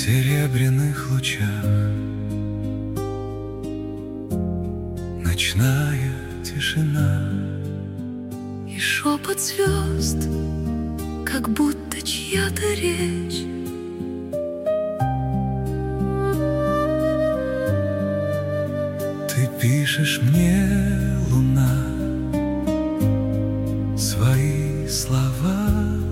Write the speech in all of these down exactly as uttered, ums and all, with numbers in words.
серебряных лучах. Ночная тишина и шепот звезд, как будто чья-то речь. Ты пишешь мне, луна, свои слова,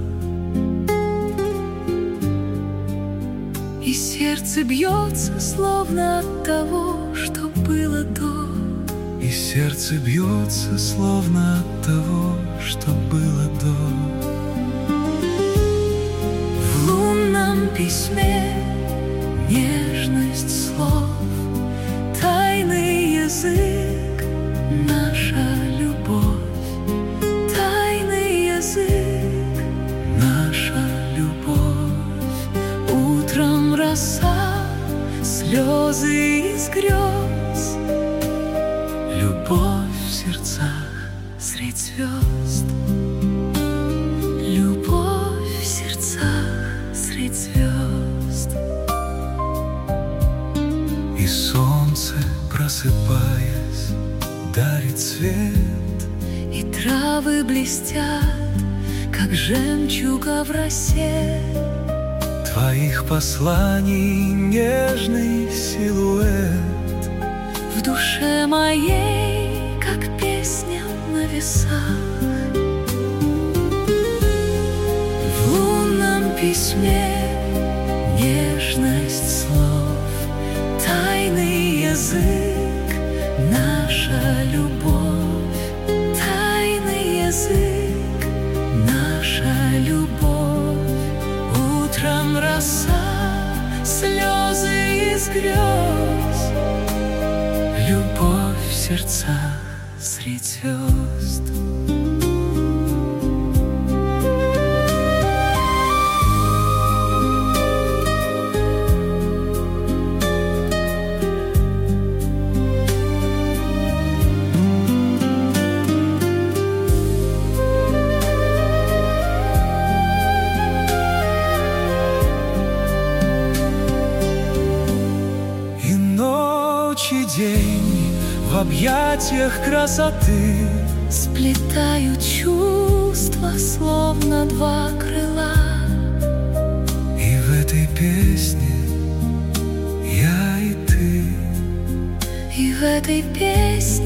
и сердце бьется, словно от того, что было до. И сердце бьется, словно от того, что было до. В лунном письме нежность слов, тайный язык, наша любовь. Тайный язык, наша любовь. Утром роса, слезы из грез, любовь в сердцах средь звезд. Любовь в сердцах средь звезд. И солнце, просыпаясь, дарит свет, И травы блестят, как жемчуга в росе. твоих посланий нежный силуэт. В душе моей, как песня на весах. В лунном письме нежность слов, тайный язык, наша любовь. Тайный язык, наша любовь. Утром роса, слезы из грез, любовь в сердцах средь звезд. И ночь, и день в объятиях красоты Сплетают чувства, словно два крыла. И в этой песне я и ты. И в этой песне